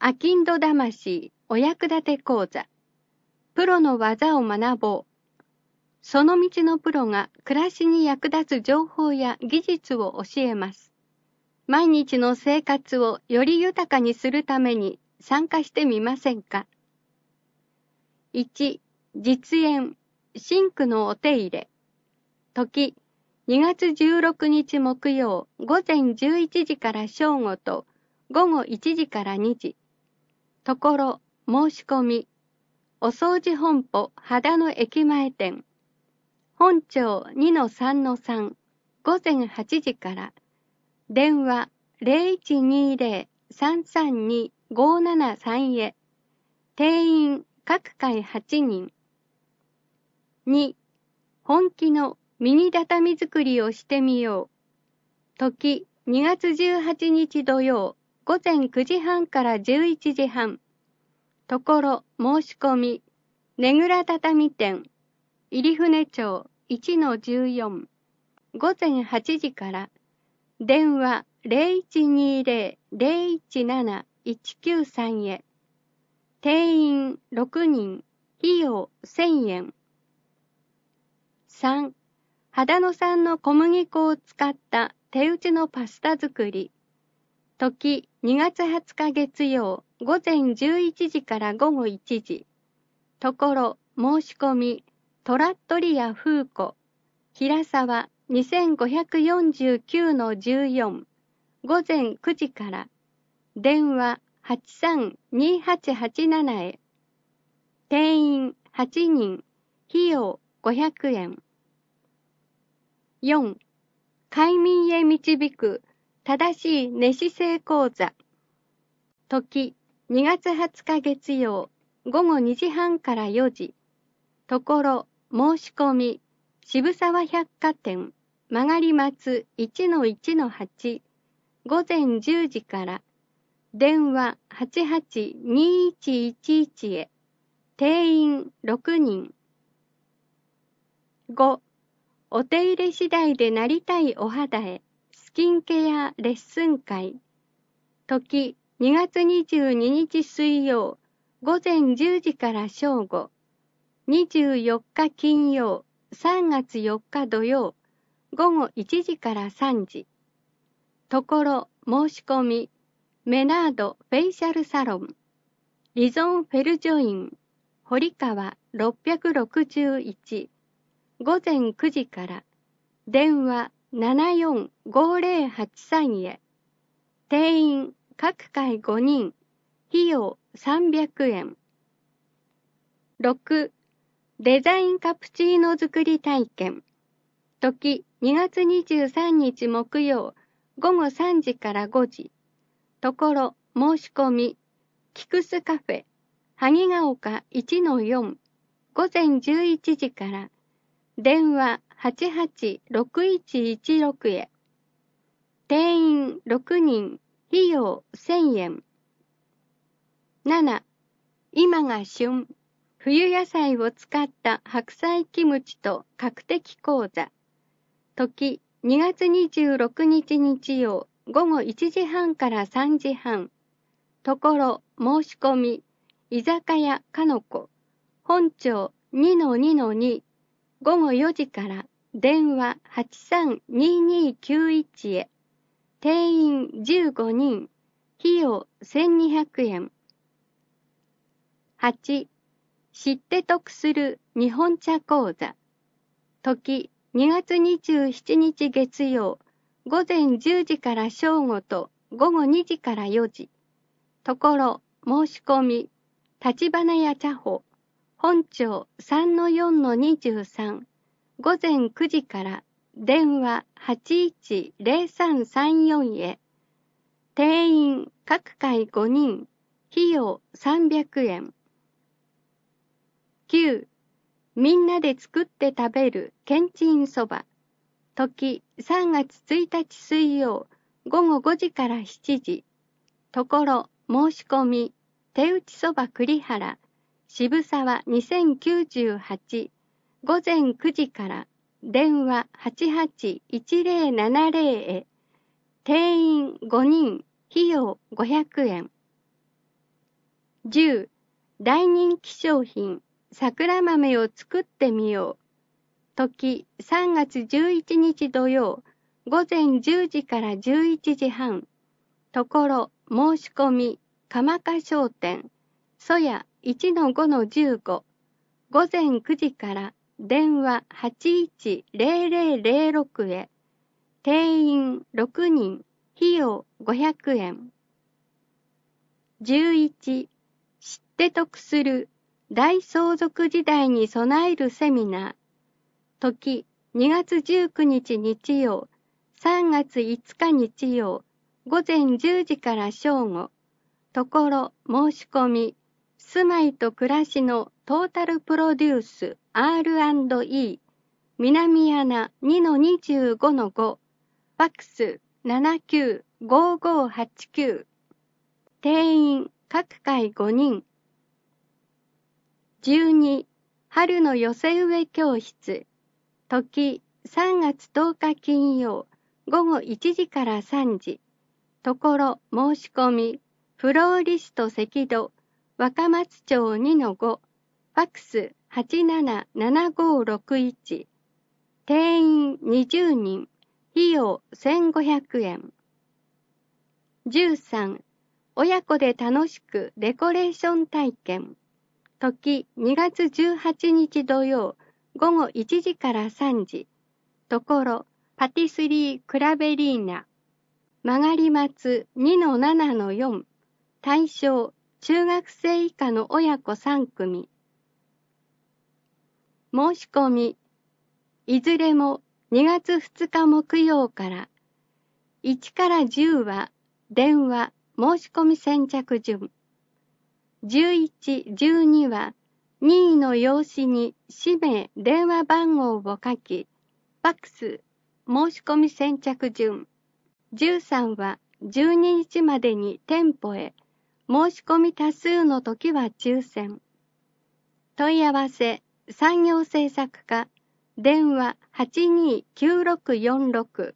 あきんど魂お役立て講座。プロの技を学ぼう。その道のプロが暮らしに役立つ情報や技術を教えます。毎日の生活をより豊かにするために参加してみませんか？ 1. 実演、シンクのお手入れ。時、2月16日木曜午前11時から正午と午後1時から2時。ところ、申し込み。お掃除本舗秦野駅前店。本町 2-3-3 午前8時から。電話 0120-332-573 へ。定員各回8人。2. 本気のミニ畳作りをしてみよう。時2月18日土曜午前9時半から11時半。ところ、申し込み。ねぐら畳店。入船町 1-14。午前8時から。電話 0120-017-193 へ。定員6人。費用1000円。3. 秦野産の小麦粉を使った手打ちのパスタ作り。時2月20日月曜午前11時から午後1時。ところ、申し込み。トラットリア風子。平沢 2549-14。午前9時から。電話 832887 へ。定員8人。費用500円。4. 快眠へ導く正しい寝姿勢講座。時2月20日月曜午後2時半から4時。ところ、申し込み。渋沢百貨店曲がり松 1-1-8。午前10時から。電話 882111 へ。定員6人。5. お手入れ次第でなりたいお肌へ。スキンケアレッスン会。時2月22日水曜午前10時から正午。24日金曜3月4日土曜午後1時から3時。ところ、申し込み。メナードフェイシャルサロン。リゾンフェルジョイン。堀川661。午前9時から。電話745083へ。定員各回5人。費用300円。6. デザインカプチーノ作り体験。時2月23日木曜午後3時から5時。ところ、申し込み。キクスカフェ萩ヶ丘 1-4。午前11時から。電話886116へ。定員6人。費用1000円。7. 今が旬。冬野菜を使った白菜キムチと角的講座。時2月26日日曜午後1時半から3時半。ところ、申し込み。居酒屋かのこ。本町 2-2-2。午後4時から。電話832291へ。定員15人。費用1200円。8. 知って得する日本茶講座。時2月27日月曜午前10時から正午と午後2時から4時。ところ、申し込み。立花屋茶舗。本町 3-4-23。午前9時から。電話810334へ。定員各回5人。費用300円。9. みんなで作って食べるけんちんそば。時3月1日水曜午後5時から7時。ところ、申し込み。手打ちそば栗原渋沢2098。午前9時から。電話881070へ。定員5人。費用500円。 10、大人気商品、桜豆を作ってみよう。時、3月11日土曜、午前10時から11時半。ところ、申し込み、鎌花商店、そや 1-5-15。午前9時から電話810006へ。定員6人、費用500円。11、知って得する大相続時代に備えるセミナー。時、2月19日日曜、3月5日日曜、午前10時から正午。ところ、申し込み、住まいと暮らしのトータルプロデュース R&E、南穴 2-25-5、ファックス795589。定員各回5人。12、春の寄せ植え教室。時、3月10日金曜、午後1時から3時。ところ、申し込み、フローリスト赤土、若松町 2-5、ファックス877561。定員20人、費用1500円。13、親子で楽しくデコレーション体験。時、2月18日土曜、午後1時から3時。ところ、パティスリークラベリーナ。曲がり松 2-7-4。対象、中学生以下の親子3組。申し込み。いずれも2月2日木曜から。1から10は、電話、申し込み先着順。11、12は、任意の用紙に氏名、電話番号を書き、ファックス、申し込み先着順。13は、12日までに店舗へ、申し込み多数の時は抽選。問い合わせ、産業政策課、電話829646。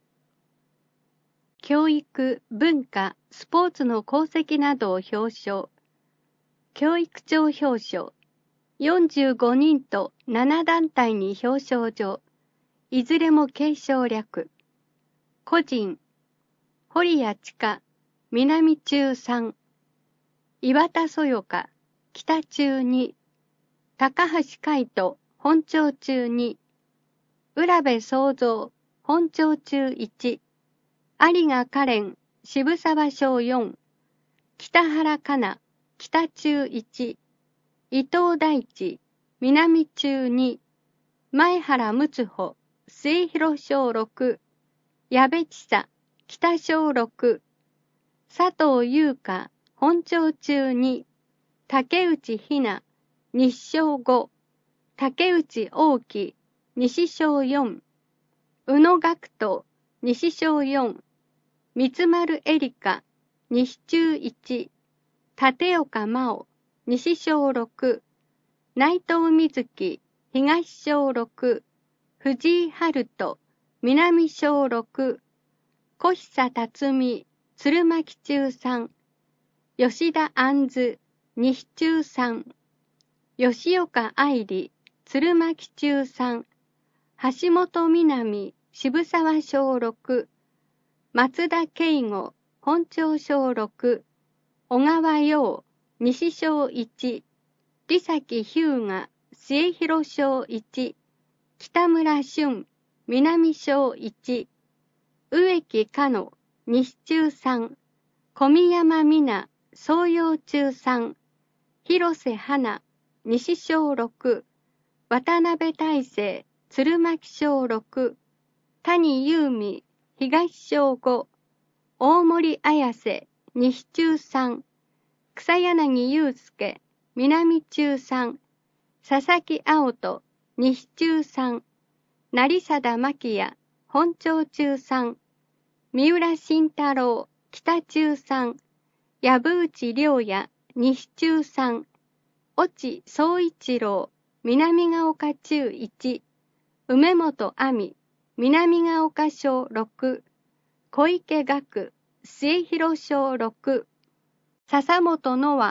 教育、文化、スポーツの功績などを表彰。教育庁表彰。45人と7団体に表彰状。いずれも継承略。個人。堀谷千佳、南中3。岩田そよか、北中2。高橋海人、本町中2。浦部創造、本町中1。有賀カレン、渋沢小4。北原かな、北中1。伊藤大地、南中2。前原睦穂、末広小6。矢部千佐、北小6。佐藤優香、本町中2。竹内ひな、西小5。竹内大樹、西小4。宇野学人、西小4。三丸エリカ、西中1。立岡真央、西小6。内藤瑞希、東小6。藤井春人、南小6。小久辰巳、鶴巻中3。吉田杏図、西中3。吉岡愛理、鶴巻中3。橋本南、渋沢小6。松田圭吾、本町小6。小川陽、西小1。利崎日向、末広小1。北村俊、南小1。植木かの、西中3。小宮山美奈、総陽中3。広瀬花、西小6。渡辺大成、鶴巻小6。谷優美、東小5。大森綾瀬、西中3。草柳祐介、南中3。佐々木青人、西中3。成貞真也、本町中3。三浦慎太郎、北中3。藪内良也、西中3。越智総一郎、南ヶ丘中1。梅本亜美、南ヶ丘小6。小池学、末広小6。笹本の和、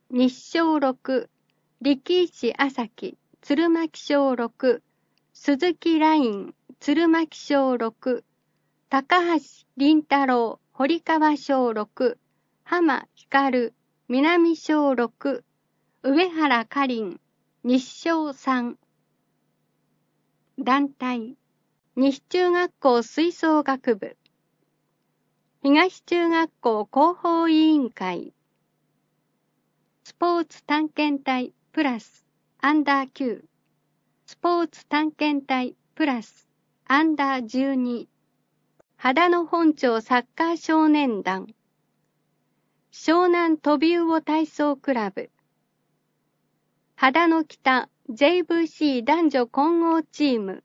日照6、力石朝木、鶴巻小6、鈴木ライン、鶴巻小6、高橋林太郎、堀川小6、浜光、南小6、上原かりん、日照3。団体、西中学校吹奏楽部、東中学校広報委員会、スポーツ探検隊プラスアンダー9、スポーツ探検隊プラスアンダー12、秦野本町サッカー少年団、湘南トビウオ体操クラブ、秦野北 JVC 男女混合チーム、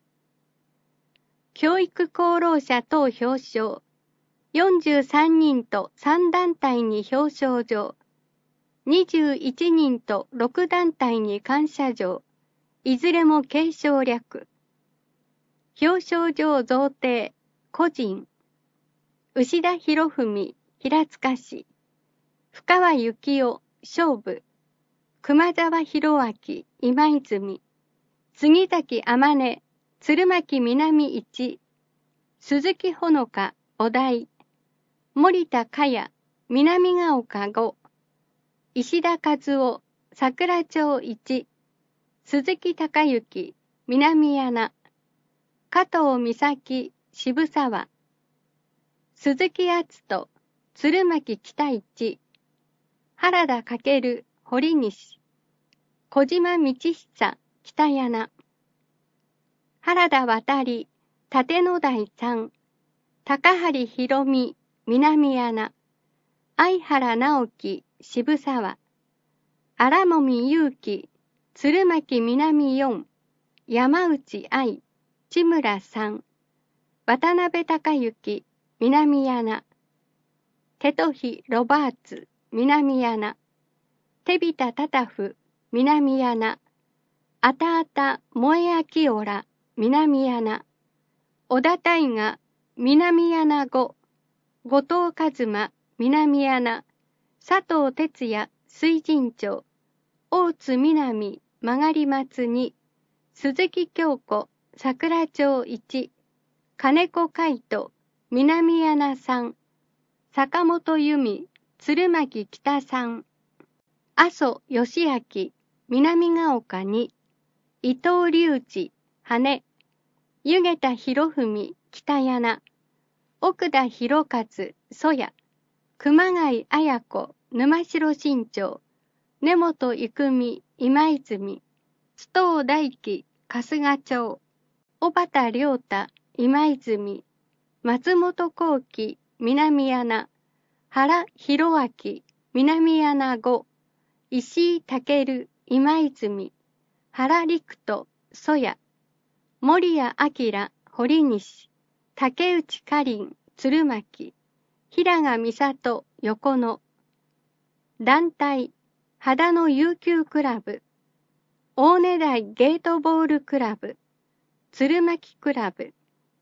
教育功労者等表彰、43人と3団体に表彰状、21人と6団体に感謝状、いずれも継承略。表彰状贈呈、個人、牛田博文、平塚市、深川幸雄、勝負、熊沢博明、今泉、杉崎天音、鶴巻南一、鈴木ほのか、お題、森田かや、南ヶ丘5、石田和夫、桜町1、鈴木孝之、南穴、加藤美咲、渋沢、鈴木敦人、鶴巻北一、原田翔、堀西、小島道久、北柳、原田渡、立野台3、高張博美、南穴、相原直樹、渋沢、荒籾勇気、鶴巻南4、山内愛、千村3、渡辺隆之、南穴、手とひロバーツ、南穴、手びたたたふ、南穴、あたあた萌えあきおら、南穴、小田大河、南穴5、後藤一馬、南穴、佐藤哲也、水神町、大津南、曲がり松2、鈴木京子、桜町1、金子海斗、南穴3、坂本由美、鶴巻北3、阿蘇義明、南ヶ丘2、伊藤隆一、羽、湯桁博文、北柳、奥田博勝、曽谷、熊谷綾子、沼城新町、根本郁美、今泉、須藤大輝、春日町、小畑亮太、今泉、松本幸喜、南穴、原博明、南穴5、石井健、今泉、原陸斗、曽谷、森谷明、堀西、竹内かりん、鶴巻、平賀美里、横野、団体、秦野悠久クラブ、大根台ゲートボールクラブ、鶴巻クラブ、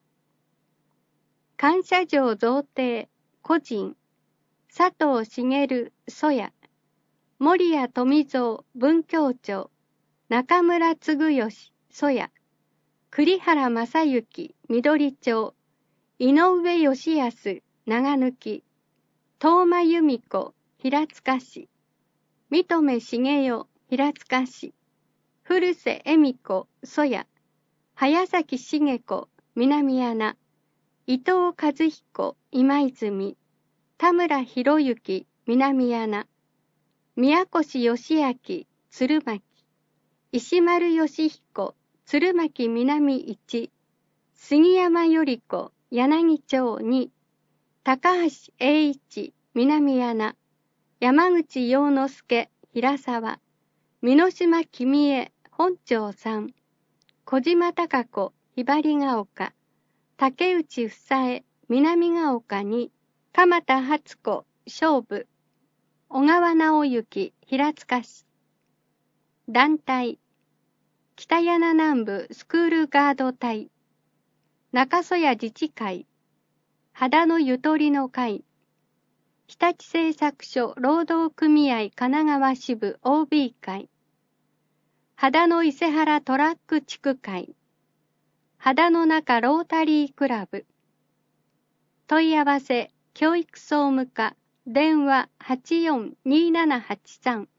感謝状贈呈、個人、佐藤茂、曽谷、森谷富蔵、文教庁、中村嗣義、曽谷、栗原正幸、緑町、井上義康、長抜、東間由美子、平塚市、三留茂代、平塚市、古瀬恵美子、曽谷、早崎茂子、南穴、伊藤和彦、今泉、田村博之、南穴、宮越義明、鶴巻、石丸義彦、鶴巻南1、杉山頼子、柳町2、高橋栄一、南穴、山口洋之助、平沢、美濃島君江、本町3、小島貴子、ひばりが丘、竹内房江、南が丘2、鎌田初子、勝負、小川直之、平塚市、団体、北柳南部スクールガード隊、中曽谷自治会、秦野ゆとりの会、 日立製作所労働組合神奈川支部 OB 会、秦野伊勢原トラック地区会、秦野中ロータリークラブ。問い合わせ、教育総務課、電話842783。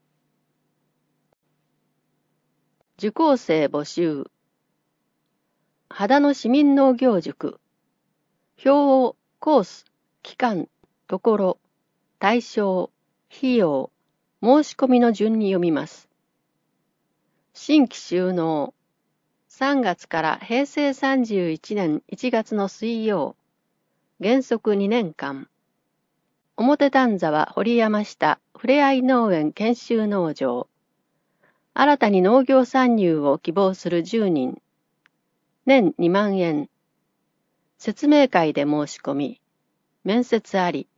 受講生募集。秦野市民農業塾。表をコース、期間、ところ、対象、費用、申し込みの順に読みます。新規就農。3月から平成31年1月の水曜。原則2年間。表丹沢堀山下ふれあい農園研修農場。新たに農業参入を希望する10人。年2万円。説明会で申し込み。面接あり。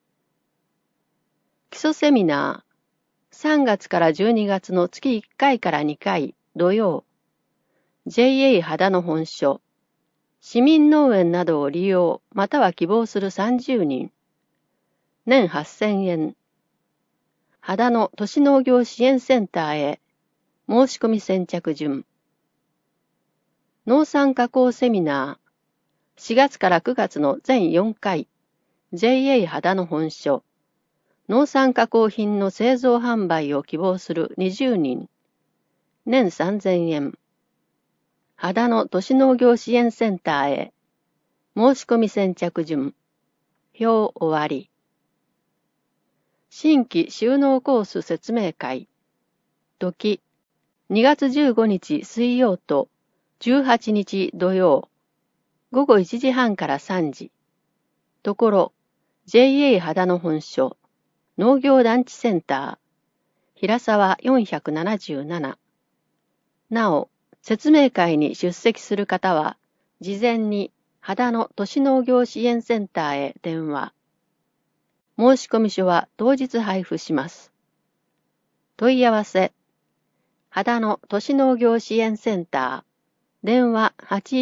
基礎セミナー。3月から12月の月1回から2回土曜。JA 秦野本所。市民農園などを利用または希望する30人。年8000円。秦野都市農業支援センターへ。申し込み先着順。農産加工セミナー。4月から9月の全4回。JA 秦野本所。農産加工品の製造販売を希望する20人。年3000円。秦野都市農業支援センターへ。申し込み先着順。表終わり。新規就農コース説明会。時、2月15日水曜と18日土曜。午後1時半から3時。ところ、JA 秦野本所。農業団地センター。平沢477。なお、説明会に出席する方は、事前に秦野都市農業支援センターへ電話。申込書は当日配布します。問い合わせ。秦野都市農業支援センター。電話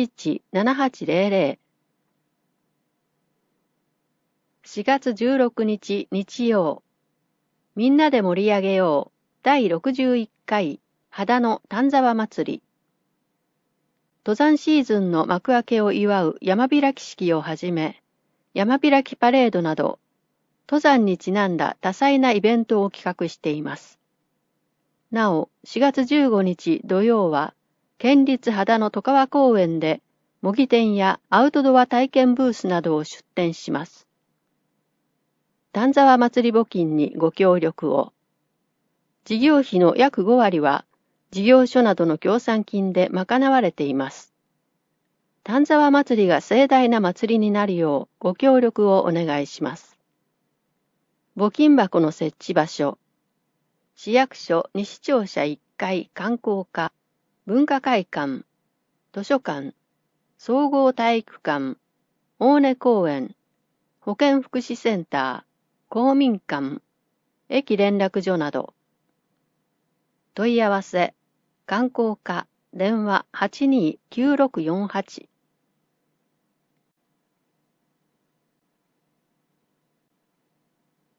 817800。4月16日日曜。みんなで盛り上げよう。第61回秦野丹沢祭り。登山シーズンの幕開けを祝う山開き式をはじめ、山開きパレードなど、登山にちなんだ多彩なイベントを企画しています。なお、4月15日土曜は、県立秦野外川公園で、模擬店やアウトドア体験ブースなどを出展します。丹沢祭り募金にご協力を。事業費の約5割は、事業所などの協賛金で賄われています。丹沢祭りが盛大な祭りになるようご協力をお願いします。募金箱の設置場所。市役所西庁舎1階観光課、文化会館、図書館、総合体育館、大根公園、保健福祉センター、公民館、駅連絡所など。問い合わせ、観光課、電話829648。